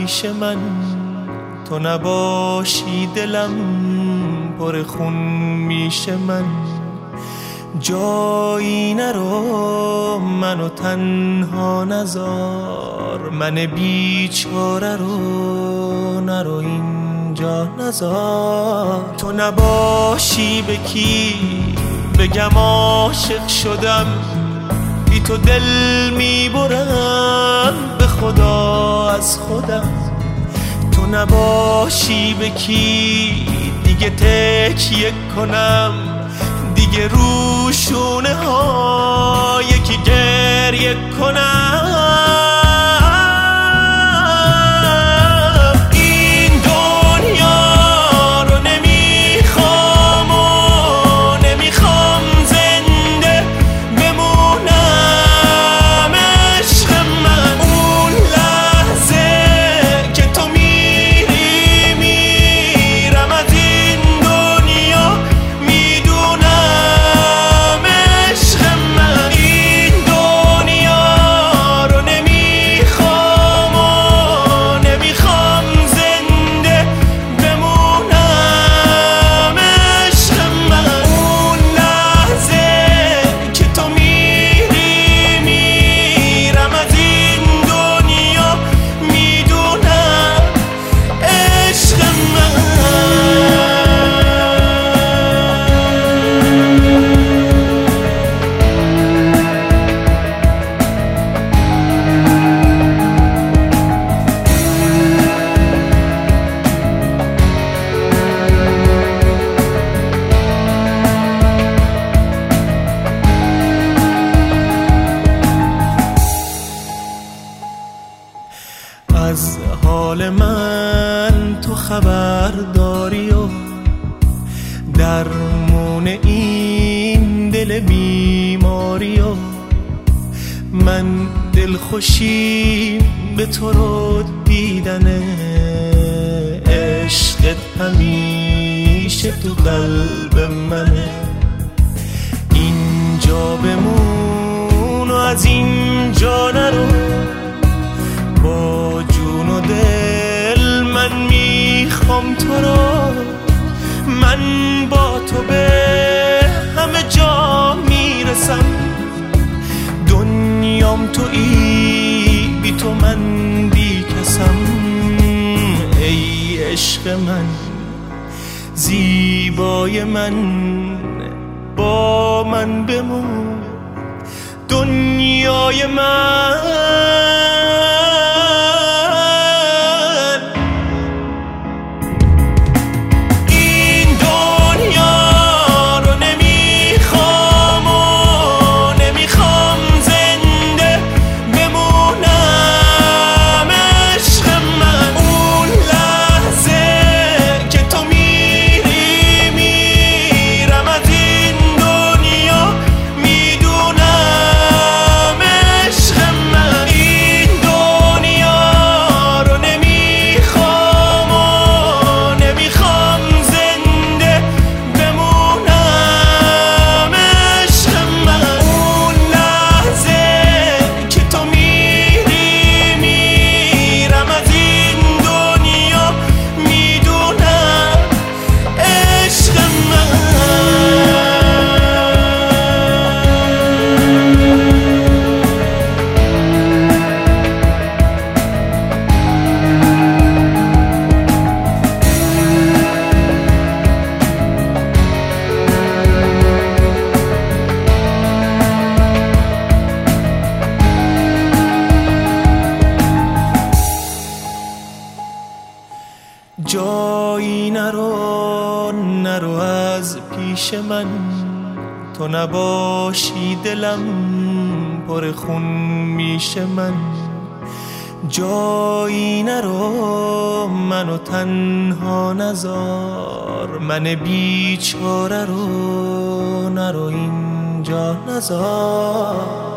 پیش من، تو نباشی دلم پر خون میشه. من جایی نرو، منو تنها نذار، من بیچاره رو نرو اینجا نذار. تو نباشی به کی بگم عاشق شدم، بی تو دل میبرم به خدا از خودم. تو نباشی به کی دیگه تکیه کنم، دیگه رو شونه ها یکی گریه کنم. این دنیا رو نمیخوام و نمیخوام زنده بمونم. عشق من اون لحظه که تو میری میرم از این دنیا میدونم. عشق من این دنیا رو نمیخوام و نمیخوام زنده بمونم. عشق من اون لحظه که تو میری میرم از این دنیا میدونم. عشق من از حال من تو خبر داری و درمون این دل بیماری و من دلخوشی به تو رو دیدنه. عشقت همیشه تو قلب منه. اینجا بمون و از اینجا نرو، با جون و دل من میخوام تو رو. من با تو به همه جا میرسم، دنیام تویی بی تو من بی کسم. ای عشق من زیبای من، با من بمون دنیای من. جایی نرو از پیش من، تو نباشی دلم پر خون میشه. من جایی نرو، منو تنها نذار، من بیچاره رو نرو اینجا نذار.